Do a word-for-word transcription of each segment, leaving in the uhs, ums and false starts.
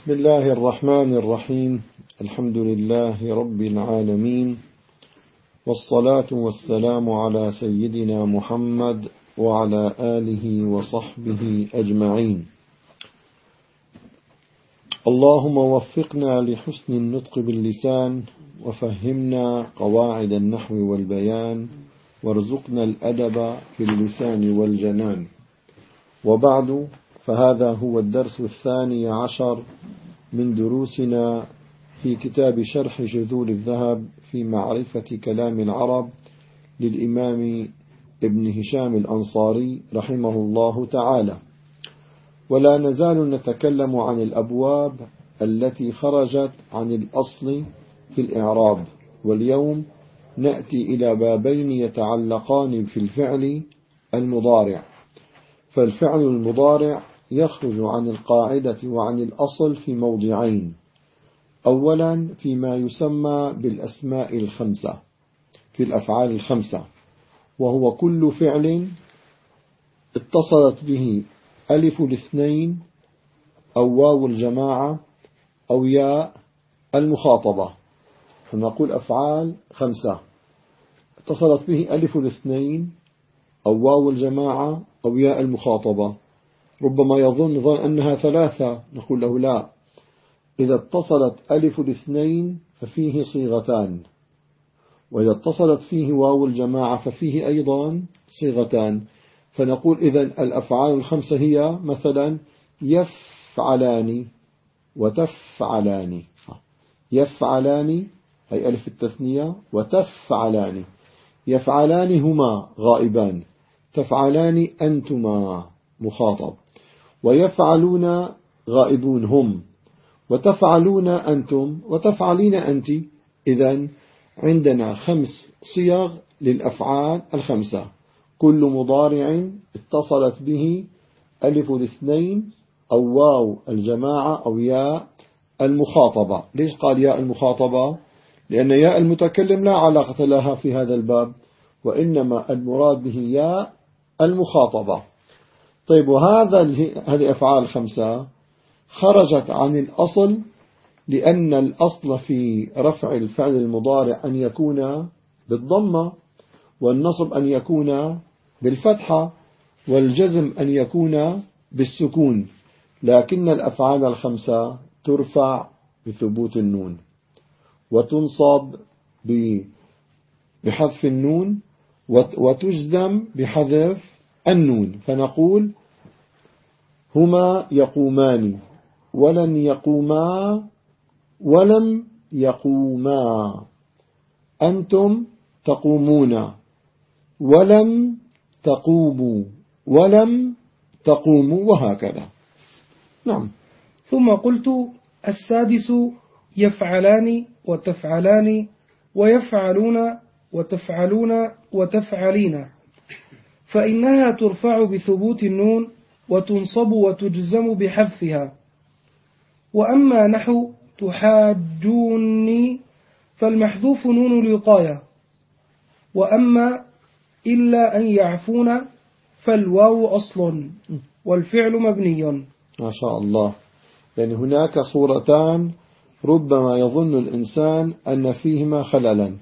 بسم الله الرحمن الرحيم. الحمد لله رب العالمين، والصلاة والسلام على سيدنا محمد وعلى آله وصحبه أجمعين. اللهم وفقنا لحسن النطق باللسان، وفهمنا قواعد النحو والبيان، وارزقنا الأدب في اللسان والجنان. وبعد، فهذا هو الدرس الثاني عشر من دروسنا في كتاب شرح جذور الذهب في معرفة كلام العرب للإمام ابن هشام الأنصاري رحمه الله تعالى. ولا نزال نتكلم عن الأبواب التي خرجت عن الأصل في الإعراب، واليوم نأتي إلى بابين يتعلقان في الفعل المضارع. فالفعل المضارع يخرج عن القاعدة وعن الأصل في موضعين: أولا فيما يسمى بالأسماء الخمسة في الأفعال الخمسة، وهو كل فعل اتصلت به ألف الاثنين أو واو الجماعة أو ياء المخاطبة. فنقول أفعال خمسة اتصلت به ألف الاثنين أو واو الجماعة أو ياء المخاطبة. ربما يظن ظن أنها ثلاثة، نقول له لا، إذا اتصلت ألف الاثنين ففيه صيغتان، وإذا اتصلت فيه واو الجماعة ففيه أيضا صيغتان. فنقول إذن الأفعال الخمسة هي مثلا يفعلان وتفعلان. يفعلان أي ألف التثنية، وتفعلان يفعلان هما غائبان، تفعلان أنتما مخاطب، ويفعلون غائبون هم، وتفعلون أنتم وتفعلين أنت. إذن عندنا خمس صيغ للأفعال الخمسة، كل مضارع اتصلت به ألف الاثنين أو واو الجماعة أو ياء المخاطبة. ليش قال ياء المخاطبة؟ لأن ياء المتكلم لا علاقة لها في هذا الباب، وإنما المراد به ياء المخاطبة. طيب، وهذا هذه الأفعال الخمسة خرجت عن الأصل، لأن الأصل في رفع الفعل المضارع أن يكون بالضمة، والنصب أن يكون بالفتحة، والجزم أن يكون بالسكون. لكن الأفعال الخمسة ترفع بثبوت النون، وتنصب بحذف النون، وتجزم بحذف النون. فنقول هما يقومان، ولن يقوما، ولم يقوما. أنتم تقومون، ولن تقوموا، ولم تقوموا، وهكذا. نعم. ثم قلت: السادس يفعلان وتفعلان ويفعلون وتفعلون وتفعلين، فإنها ترفع بثبوت النون وتنصب وتجزم بحذفها. وأما نحو تحاجوني فالمحذوف نون الوقاية، وأما إلا أن يعفون فالواو أصل والفعل مبني. ما شاء الله. يعني هناك صورتان ربما يظن الإنسان أن فيهما خللا.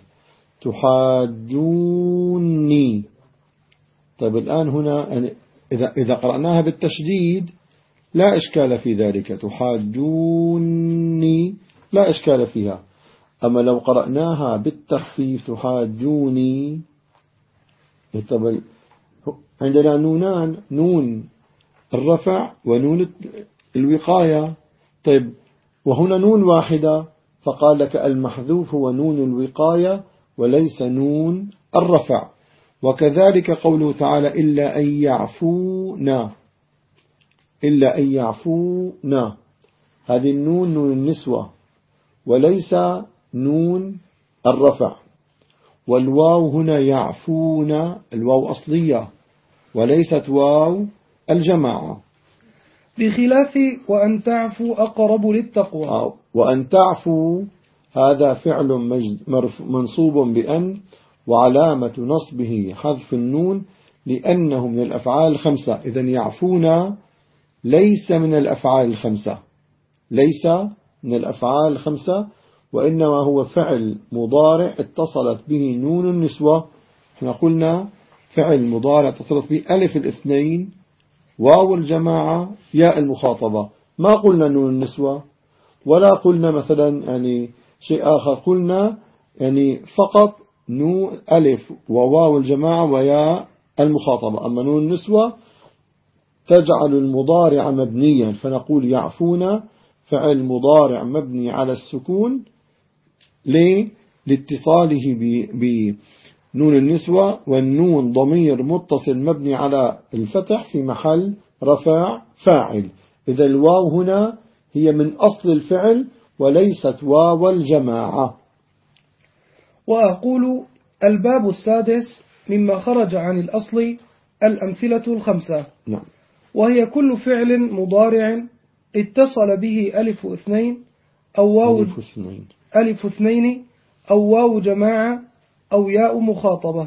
تحاجوني. طيب، الآن هنا إذا إذا قرأناها بالتشديد لا إشكال في ذلك، تحاجوني لا إشكال فيها. أما لو قرأناها بالتخفيف تحاجوني، طب عندنا نونان، نون الرفع ونون الوقاية. طيب، وهنا نون واحدة، فقال لك المحذوف هو نون الوقاية وليس نون الرفع. وكذلك قوله تعالى: إلا أن يعفونا، إلا أن يعفونا، هذه النون نون النسوة وليس نون الرفع. والواو هنا يعفون، الواو أصلية وليست واو الجماعة، بخلاف وأن تعفوا أقرب للتقوى. وأن تعفوا هذا فعل منصوب بأن، وعلامة نصبه حذف النون لأنه من الأفعال الخمسة. إذن يعفون ليس من الأفعال الخمسة، ليس من الأفعال الخمسة، وإنما هو فعل مضارع اتصلت به نون النسوة. احنا قلنا فعل مضارع اتصلت به ألف الاثنين، واو الجماعة، ياء المخاطبة. ما قلنا نون النسوة ولا قلنا مثلا يعني شيء آخر، قلنا يعني فقط نون ألف وواو الجماعة وياء المخاطبة. أما نون النسوة تجعل المضارع مبنيا، فنقول يعفون فعل مضارع مبني على السكون ليه؟ لاتصاله بنون النسوة، والنون ضمير متصل مبني على الفتح في محل رفع فاعل. إذا الواو هنا هي من أصل الفعل وليست واو الجماعة. وأقول الباب السادس مما خرج عن الأصل الأمثلة الخمسة. نعم. وهي كل فعل مضارع اتصل به ألف اثنين أو واو ألف اثنين ألف اثنين أو واو جماعة أو ياء مخاطبة،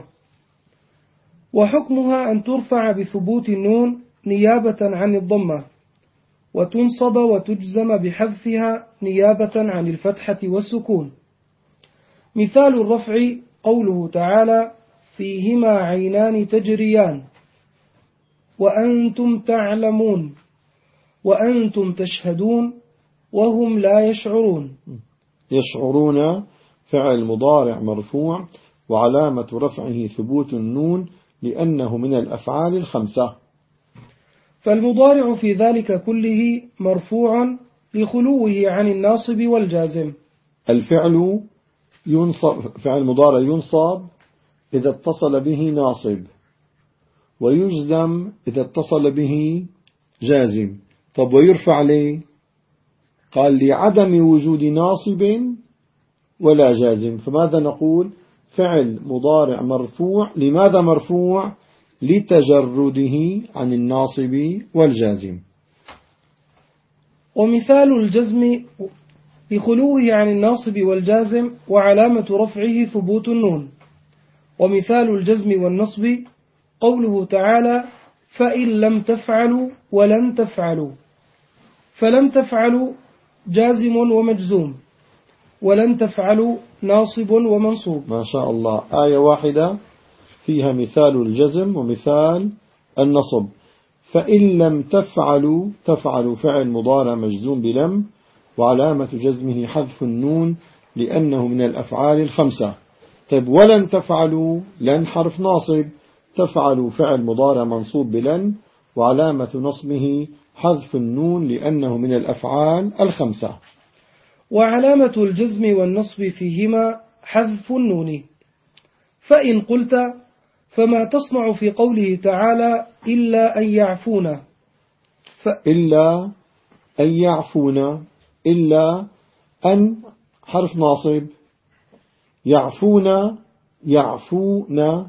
وحكمها أن ترفع بثبوت النون نيابة عن الضمة، وتنصب وتجزم بحذفها نيابة عن الفتحة والسكون. مثال الرفع قوله تعالى فيهما عينان تجريان، وأنتم تعلمون، وأنتم تشهدون، وهم لا يشعرون. يشعرون فعل مضارع مرفوع وعلامة رفعه ثبوت النون لأنه من الأفعال الخمسة. فالمضارع في ذلك كله مرفوع لخلوه عن الناصب والجازم. الفعل ينصب، فعل مضارع ينصب إذا اتصل به ناصب، ويجزم إذا اتصل به جازم. طب ويرفع ليه؟ قال لعدم وجود ناصب ولا جازم. فماذا نقول؟ فعل مضارع مرفوع. لماذا مرفوع؟ لتجرده عن الناصب والجازم. ومثال الجزم لخلوه عن الناصب والجازم وعلامة رفعه ثبوت النون. ومثال الجزم والنصب قوله تعالى فإن لم تفعلوا ولن تفعلوا. فلم تفعلوا جازم ومجزوم، ولن تفعلوا ناصب ومنصوب. ما شاء الله، آية واحدة فيها مثال الجزم ومثال النصب. فإن لم تفعلوا، تفعلوا فعل مضارع مجزوم بلم وعلامة جزمه حذف النون لأنه من الأفعال الخمسة. طيب ولن تفعلوا، لن حرف ناصب، تفعلوا فعل مضارع منصوب بلن وعلامة نصبه حذف النون لأنه من الأفعال الخمسة. وعلامة الجزم والنصب فيهما حذف النون. فإن قلت فما تصنع في قوله تعالى إلا أن يعفون؟ ف... إلا أن يعفون، إلا أن حرف ناصب، يعفون، يعفون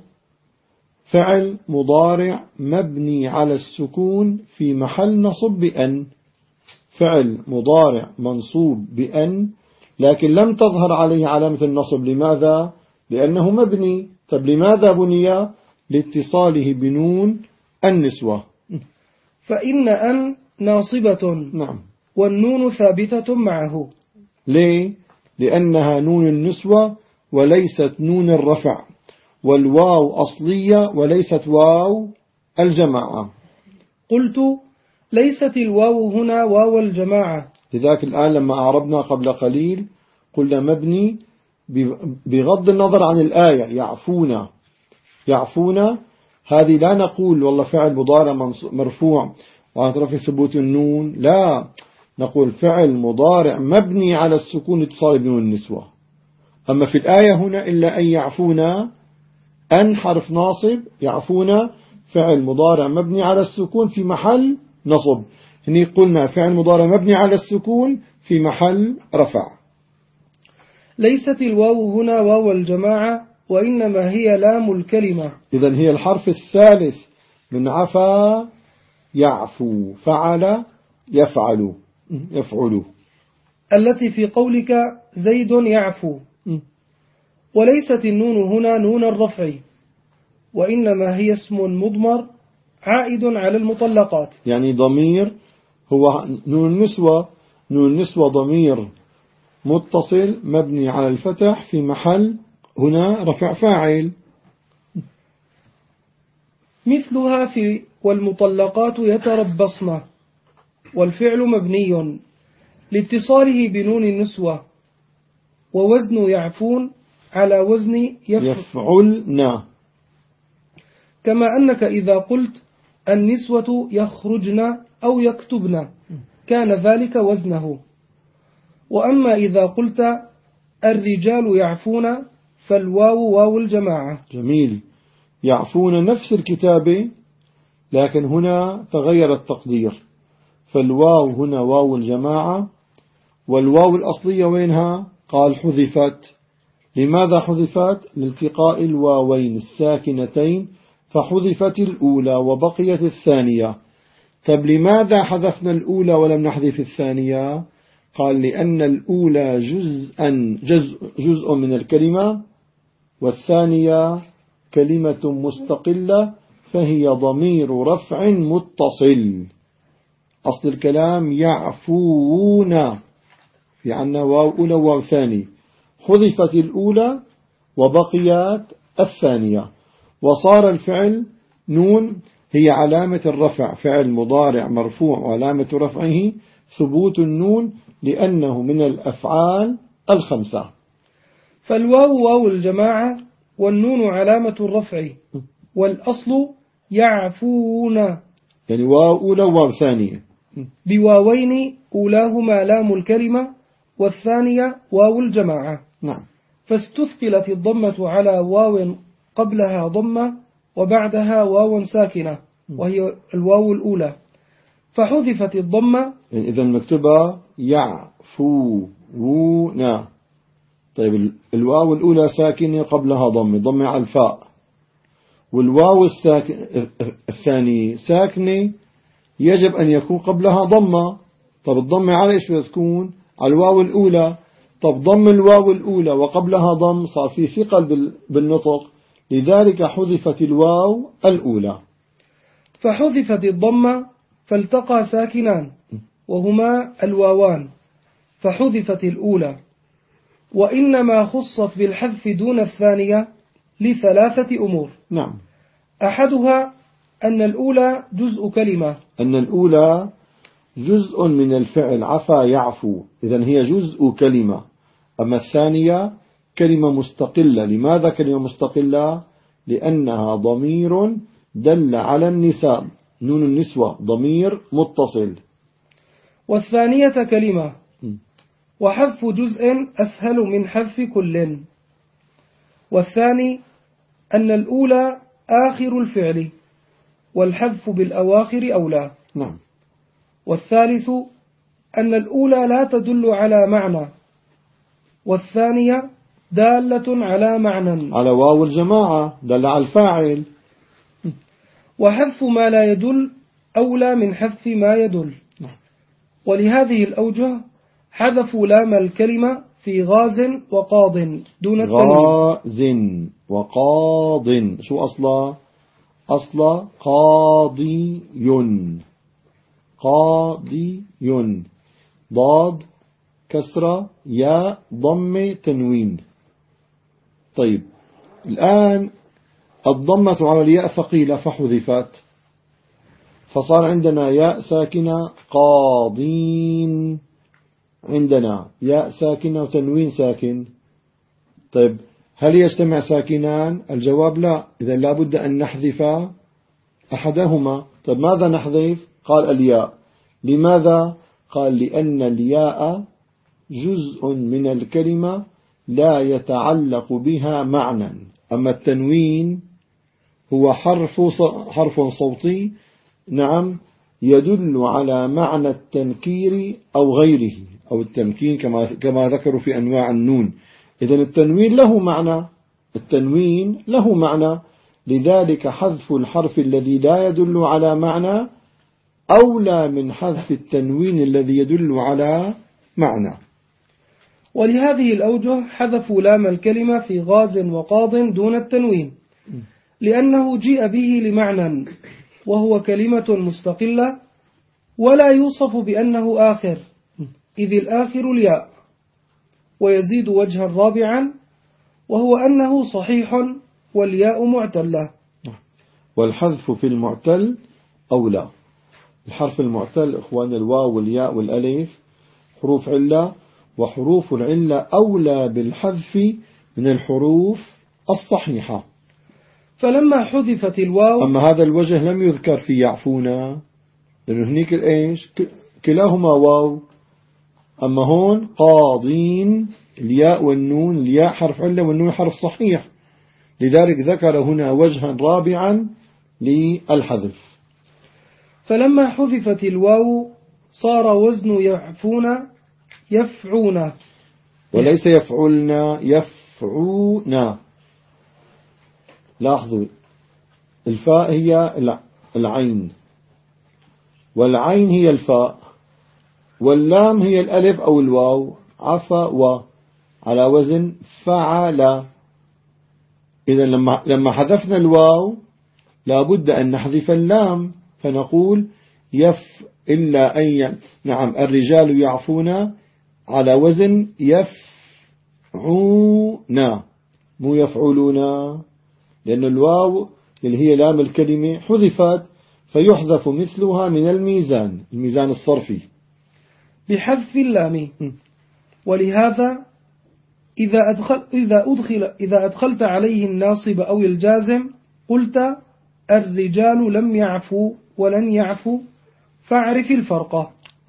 فعل مضارع مبني على السكون في محل نصب بأن. فعل مضارع منصوب بأن لكن لم تظهر عليه علامة النصب. لماذا؟ لأنه مبني. طب لماذا بني؟ لاتصاله بنون النسوة. فإن أن ناصبة، نعم، والنون ثابتة معه. ليه؟ لأنها نون النسوة وليست نون الرفع، والواو أصلية وليست واو الجماعة. قلت ليست الواو هنا واو الجماعة. لذلك الآن لما أعربنا قبل قليل قلنا مبني بغض النظر عن الآية. يعفون، يعفون هذه لا نقول والله فعل مضارع مرفوع وعلى رفع ثبوت النون، لا، نقول فعل مضارع مبني على السكون اتصال بنون النسوة. أما في الآية هنا إلا أن يعفون، أن حرف ناصب، يعفون فعل مضارع مبني على السكون في محل نصب. هنا قلنا فعل مضارع مبني على السكون في محل رفع. ليست الواو هنا واو الجماعة، وإنما هي لام الكلمة. إذن هي الحرف الثالث من عفا يعفو، فعل يفعل، يفعل، التي في قولك زيد يعفو. وليست النون هنا نون الرفع، وإنما هي اسم مضمر عائد على المطلقات. يعني ضمير هو نون النسوة نون النسوة ضمير متصل مبني على الفتح في محل هنا رفع فاعل. مثلها في والمطلقات يتربصن، والفعل مبني لاتصاله بنون النسوة، ووزن يعفون على وزن يفعلن، كما أنك إذا قلت النسوة يخرجن أو يكتبن كان ذلك وزنه. وأما إذا قلت الرجال يعفون فالواو واو الجماعة. جميل. يعفون نفس الكتابة، لكن هنا تغير التقدير، فالواو هنا واو الجماعة، والواو الأصلية وينها؟ قال حذفت. لماذا حذفت؟ لالتقاء الواوين الساكنتين، فحذفت الأولى وبقيت الثانية. طب لماذا حذفنا الأولى ولم نحذف الثانية؟ قال لأن الأولى جزءا جزء, جزء من الكلمة، والثانية كلمة مستقلة فهي ضمير رفع متصل. أصل الكلام يعفون، في عنا واو أولى وواو ثاني، حذفت الأولى وبقيت الثانية، وصار الفعل نون هي علامة الرفع، فعل مضارع مرفوع وعلامة رفعه ثبوت النون لأنه من الأفعال الخمسة. فالواو واو الجماعة والنون علامة الرفع، والأصل يعفون، يعني واو أولى وواو ثانية بواوين أولاهما لام الكلمة والثانية واو الجماعة. نعم. فاستثقلت الضمة على واو قبلها ضمة وبعدها واو ساكنة وهي الواو الأولى، فحذفت الضمة. يعني إذا مكتوبة يعفون. طيب الواو الأولى ساكنة قبلها ضمة، ضمة على الفاء، والواو الثاني ساكنة يجب أن يكون قبلها ضمة. طب الضمة على إيش بتكون؟ على الواو الأولى. طب ضم الواو الأولى وقبلها ضم صار في ثقل بالنطق، لذلك حذفت الواو الأولى. فحذفت الضمة فالتقى ساكنان وهما الواوان، فحذفت الأولى، وإنما خصت بالحذف دون الثانية لثلاثة أمور. نعم. أحدها أن الأولى جزء كلمة، أن الأولى جزء من الفعل عفا يعفو، إذن هي جزء كلمة. أما الثانية كلمة مستقلة. لماذا كلمة مستقلة؟ لأنها ضمير دل على النساء، نون النسوة ضمير متصل. والثانية كلمة، وحذف جزء أسهل من حذف كل. والثاني أن الأولى آخر الفعل، والحذف بالأواخر أولى. نعم. والثالث أن الأولى لا تدل على معنى، والثانية دالة على معنى، على واو الجماعة دل على الفاعل. وحذف ما لا يدل أولى من حذف ما يدل. ولهذه الأوجه حذفوا لام الكلمة في غاز وقاض دون التنوين. غاز وقاض شو أصلا؟ أصلا قاضي، قاضي، ضاد كسرة يا ضم تنوين. طيب الآن الضمة على الياء ثقيلة فحذفت، فصار عندنا ياء ساكنة قاضين، عندنا ياء ساكنة وتنوين ساكن. طيب هل يجتمع ساكنان؟ الجواب لا، إذا لابد أن نحذف أحدهما. طيب ماذا نحذف؟ قال الياء. لماذا؟ قال لأن الياء جزء من الكلمة لا يتعلق بها معنى، أما التنوين هو حرف حرف صوتي، نعم، يدل على معنى التنكير أو غيره، أو التمكين كما كما ذكروا في أنواع النون. إذن التنوين له معنى، التنوين له معنى، لذلك حذف الحرف الذي لا يدل على معنى أولى من حذف التنوين الذي يدل على معنى. ولهذه الأوجه حذفوا لام الكلمة في غاز وقاض دون التنوين، لأنه جيء به لمعنى وهو كلمة مستقلة ولا يوصف بأنه آخر، إذ الآخر الياء. ويزيد وجها رابعا وهو أنه صحيح والياء معتلة. والحذف في المعتل أولى. الحرف المعتل إخوان الواو والياء والألف حروف علة، وحروف العلة أولى بالحذف من الحروف الصحيحة. فلما حذفت الواو، أما هذا الوجه لم يذكر في يعفونا لأنه هنيك الإيش كلاهما واو، أما هون قاضين الياء والنون، الياء حرف علة والنون حرف صحيح، لذلك ذكر هنا وجها رابعا للحذف. فلما حذفت الواو صار وزن يعفون يفعون، وليس يفعلنا يفعونا. لاحظوا الفاء هي العين، والعين هي الفاء، واللام هي الألف أو الواو، عفا و على وزن فعل. إذا لما لما حذفنا الواو لابد أن نحذف اللام، فنقول يف إلا أن ي... نعم الرجال يعفون على وزن يفعونا مو يفعلونا، لأن الواو اللي هي لام الكلمة حذفت، فيحذف مثلها من الميزان، الميزان الصرفي بحذف اللام. ولهذا إذا أدخل إذا أدخل إذا أدخلت عليه الناصب أو الجازم قلت الرجال لم يعفوا ولن يعفوا، فاعرف الفرق.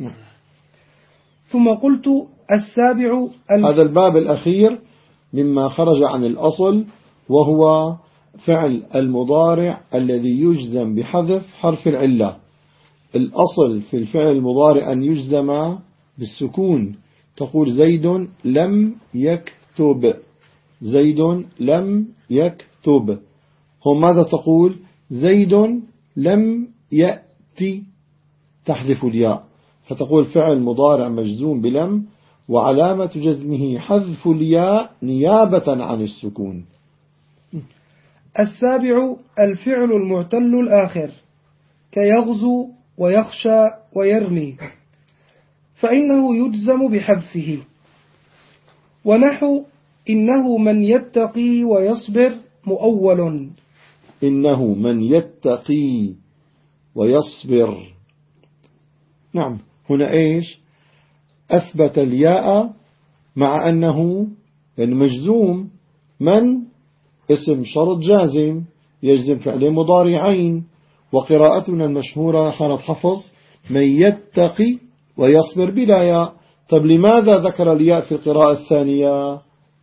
ثم قلت السابع ال... هذا الباب الأخير مما خرج عن الأصل، وهو فعل المضارع الذي يجزم بحذف حرف العلة. الأصل في الفعل المضارع أن يجزم بالسكون، تقول زيد لم يكتب، زيد لم يكتب. هم ماذا تقول؟ زيد لم يأتي، تحذف الياء، فتقول فعل مضارع مجزوم بلم وعلامة جزمه حذف الياء نيابة عن السكون. السابع الفعل المعتل الآخر كيغزو ويخشى ويرمي، فإنه يجزم بحذفه. ونحو إنه من يتقي ويصبر مؤول، إنه من يتقي ويصبر. نعم هنا إيش أثبت الياء مع أنه يعني مجزوم، من اسم شرط جازم يجزم فعل مضارعين، وقراءتنا المشهورة حالة حفظ من يتقي ويصبر بلا ياء. طب لماذا ذكر الياء في القراءة الثانية؟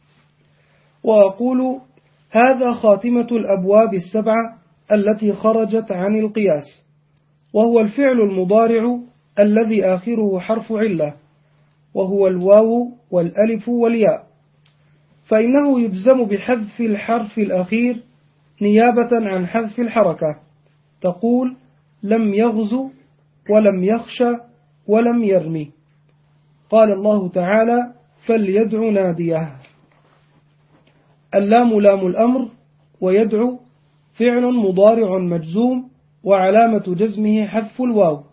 وأقول هذا خاتمة الأبواب السبعة التي خرجت عن القياس، وهو الفعل المضارع الذي آخره حرف علة، وهو الواو والألف والياء، فإنه يجزم بحذف الحرف الأخير نيابة عن حذف الحركة. تقول لم يغزو ولم يخشى ولم يرمي. قال الله تعالى فليدع ناديه. اللام لام الأمر، ويدعو فعل مضارع مجزوم وعلامة جزمه حذف الواو،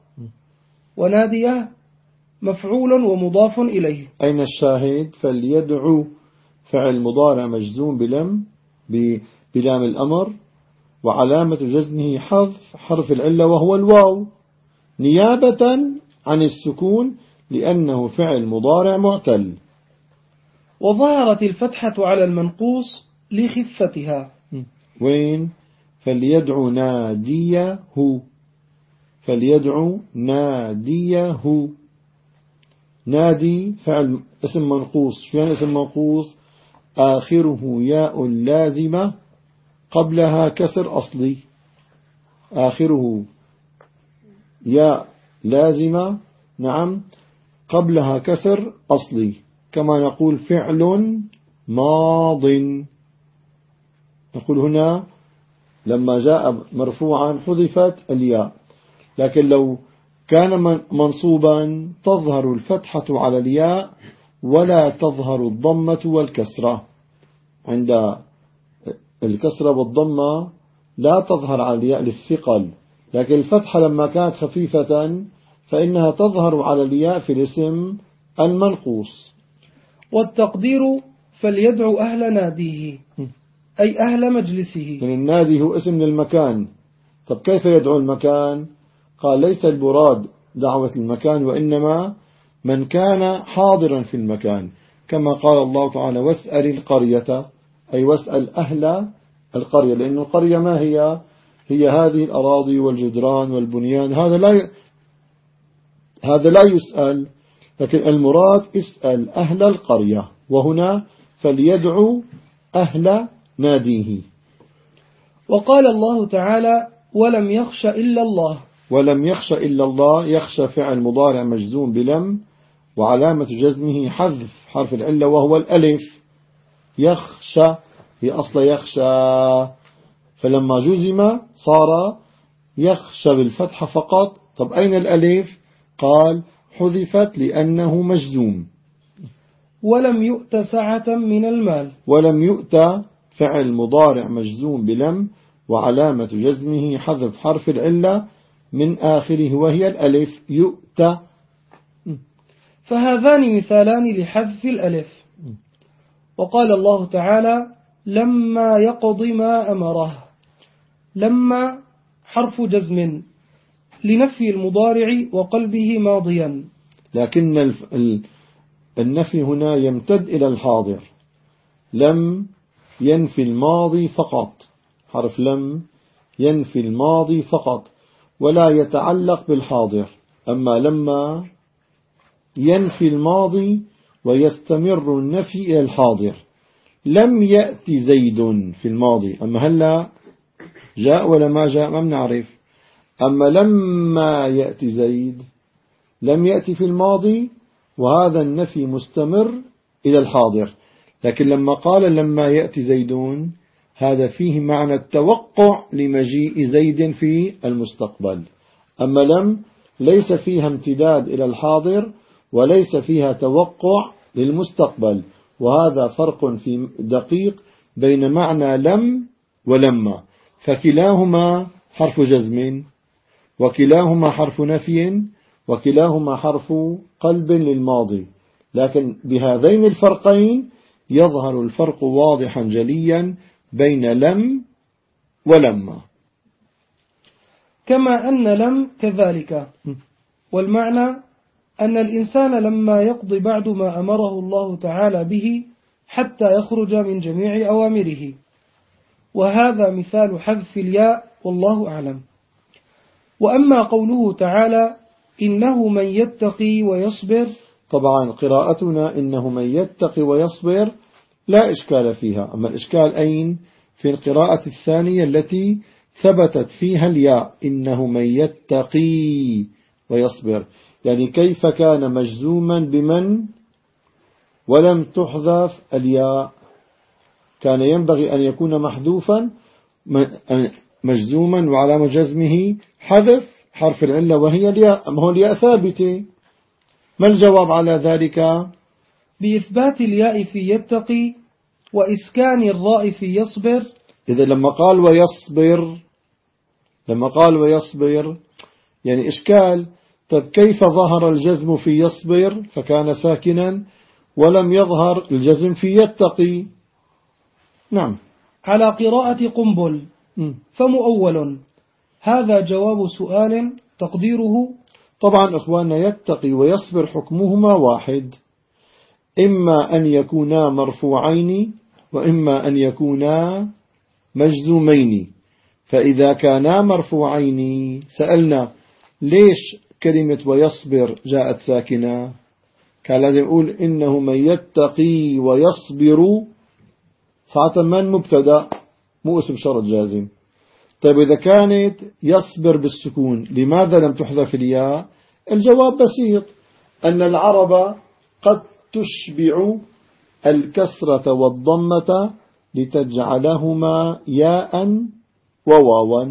وناديه مفعول ومضاف إليه. أين الشاهد؟ فليدعو فعل مضارع مجزوم بلم بلام الأمر، وعلامة جزمه حذف حرف العلة وهو الواو نيابة عن السكون لأنه فعل مضارع معتل. وظهرت الفتحة على المنقوص لخفتها. وين؟ فليدعو ناديه، فليدعو ناديه. نادي فعل اسم منقوص. شو يعني اسم منقوص؟ آخره ياء لازمة قبلها كسر أصلي، آخره ياء لازمة نعم قبلها كسر أصلي، كما نقول فعل ماض. نقول هنا لما جاء مرفوعا حذفت الياء، لكن لو كان منصوبا تظهر الفتحة على الياء ولا تظهر الضمة والكسرة. عند الكسرة والضمة لا تظهر على الياء للثقل، لكن الفتحة لما كانت خفيفة فإنها تظهر على الياء في الاسم المنقوص. والتقدير فليدعو أهل ناديه أي أهل مجلسه. من النادي هو اسم للمكان. طب كيف يدعو المكان؟ قال ليس المراد دعوة المكان، وإنما من كان حاضرا في المكان، كما قال الله تعالى واسأل القرية، أي واسأل أهل القرية، لأن القرية ما هي؟ هي هذه الأراضي والجدران والبنيان، هذا لا ي... هذا لا يسأل، لكن المراد اسأل أهل القرية، وهنا فليدعو أهل ناديه. وقال الله تعالى ولم يخش إلا الله. ولم يخش إلا الله، يخشى فعل مضارع مجزوم بلم، وعلامة جزمه حذف حرف العلة وهو الألف. يخشى هي أصل يخشى، فلما جزم صار يخشى بالفتح فقط. طب أين الألف؟ قال حذفت لأنه مجزوم. ولم يؤت سعة من المال. ولم يؤت فعل مضارع مجزوم بلم، وعلامة جزمه حذف حرف العلة من آخره وهي الألف. يؤت. فهذان مثالان لحذف الألف. وقال الله تعالى لما يقض ما أمره. لما حرف جزم لنفي المضارع وقلبه ماضيا، لكن النفي هنا يمتد إلى الحاضر. لم ينفي الماضي فقط، حرف لم ينفي الماضي فقط ولا يتعلق بالحاضر. أما لما ينفي الماضي ويستمر النفي إلى الحاضر. لم يأتي زيد في الماضي، أما هلا جاء ولا ما جاء ما بنعرف. أما لما يأتي زيد لم يأتي في الماضي، وهذا النفي مستمر إلى الحاضر. لكن لما قال لما يأتي زيدون، هذا فيه معنى التوقع لمجيء زيد في المستقبل. أما لم ليس فيها امتداد إلى الحاضر وليس فيها توقع للمستقبل، وهذا فرق في دقيق بين معنى لم ولما، فكلاهما حرف جزم، وكلاهما حرف نفي، وكلاهما حرف قلب للماضي. لكن بهذين الفرقين يظهر الفرق واضحا جليا بين لم ولما. كما أن لم كذلك. والمعنى أن الإنسان لما يقضي بعد ما أمره الله تعالى به حتى يخرج من جميع أوامره. وهذا مثال حذف الياء والله أعلم. وأما قوله تعالى إنه من يتقي ويصبر، طبعا قراءتنا إنه من يتقي ويصبر لا إشكال فيها. أما الإشكال أين؟ في القراءة الثانية التي ثبتت فيها الياء، إنه من يتقي ويصبر، يعني كيف كان مجزوما بمن ولم تحذف الياء؟ كان ينبغي أن يكون محذوفا مجزوما وعلامة جزمه حذف حرف العلة وهي الياء. أما هو الياء ثابتة. ما الجواب على ذلك؟ بإثبات الياء في يتقي وإسكان الراء في يصبر. إذا لما قال ويصبر لما قال ويصبر يعني إشكال. طب كيف ظهر الجزم في يصبر فكان ساكنا ولم يظهر الجزم في يتقي؟ نعم. على قراءة قنبل فمؤول. هذا جواب سؤال تقديره. طبعا إخواننا يتقي ويصبر حكمهما واحد، إما أن يكونا مرفوعين وإما أن يكونا مجزومين. فإذا كانا مرفوعين سألنا ليش كلمة ويصبر جاءت ساكنة؟ كان لازم يقول إنه من يتقي ويصبر، ساعة من مبتدأ مو اسم شرط جازم. طيب إذا كانت يصبر بالسكون لماذا لم تحذف الياء؟ الجواب بسيط، أن العرب قد تشبع الكسرة والضمة لتجعلهما ياء وواوا.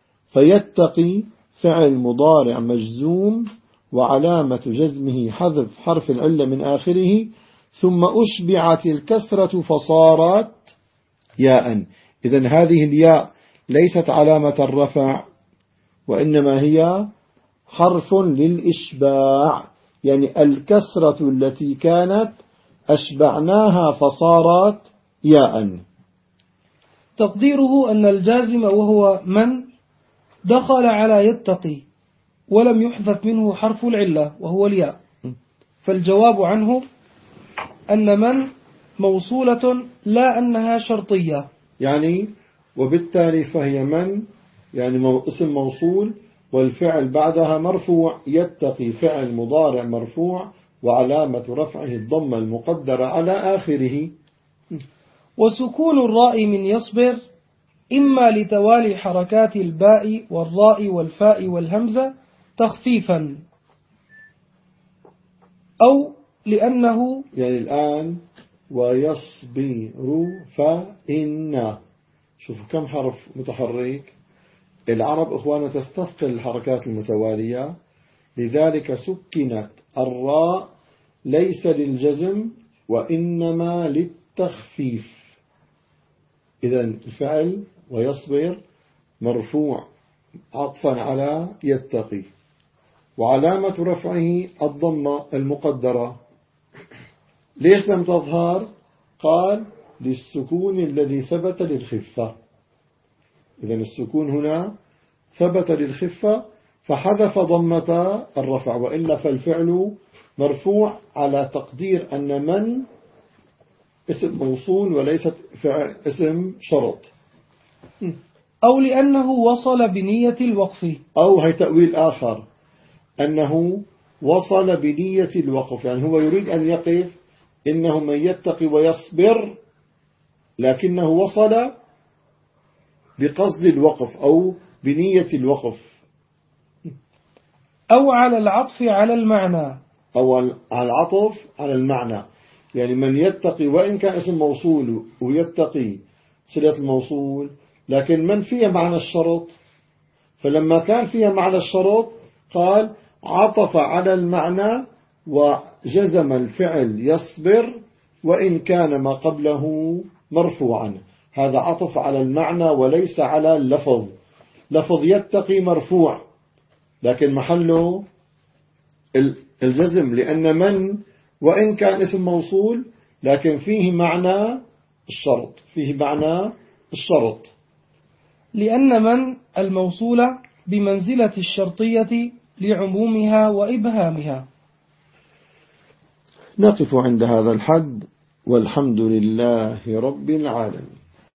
فيتقي فعل مضارع مجزوم وعلامة جزمه حذف حرف العلة من آخره، ثم أشبعت الكسرة فصارت ياء. إذن هذه الياء ليست علامة الرفع، وإنما هي حرف للإشباع. يعني الكسرة التي كانت أشبعناها فصارت ياء. تقديره أن الجازم وهو من دخل على يتقي ولم يحذف منه حرف العلة وهو الياء، فالجواب عنه أن من موصولة لا أنها شرطية، يعني وبالتالي فهي من يعني اسم موصول والفعل بعدها مرفوع. يتقي فعل مضارع مرفوع وعلامة رفعه الضمة المقدرة على آخره. وسكون الراء من يصبر إما لتوالي حركات الباء والراء والفاء والهمزة تخفيفا أو لأنه يعني الآن ويصبر فإن، شوفوا كم حرف متحرك. العرب إخوانا تستثقل الحركات المتوالية، لذلك سكنت الراء ليس للجزم وإنما للتخفيف. إذن الفعل ويصبر مرفوع عطفا على يتقي، وعلامة رفعه الضمة المقدرة. ليش لم تظهر؟ قال للسكون الذي ثبت للخفة. إذن السكون هنا ثبت للخفة فحذف ضمة الرفع، وإلا فالفعل مرفوع على تقدير أن من اسم موصول وليست اسم شرط. أو لأنه وصل بنية الوقف، أو هي تأويل آخر أنه وصل بنية الوقف، يعني هو يريد أن يقف إنه من يتقي ويصبر، لكنه وصل بقصد الوقف أو بنية الوقف. أو على العطف على المعنى، أو على العطف على المعنى، يعني من يتقي وإن كان اسم موصول ويتقي صلة الموصول، لكن من فيها معنى الشرط، فلما كان فيها معنى الشرط قال عطف على المعنى وجزم الفعل يصبر وإن كان ما قبله مرفوعا. هذا عطف على المعنى وليس على اللفظ. لفظ يتقي مرفوع لكن محله الجزم، لأن من وإن كان اسم موصول لكن فيه معنى الشرط، فيه معنى الشرط، لأن من الموصولة بمنزلة الشرطية لعمومها وإبهامها. نقف عند هذا الحد، والحمد لله رب العالمين.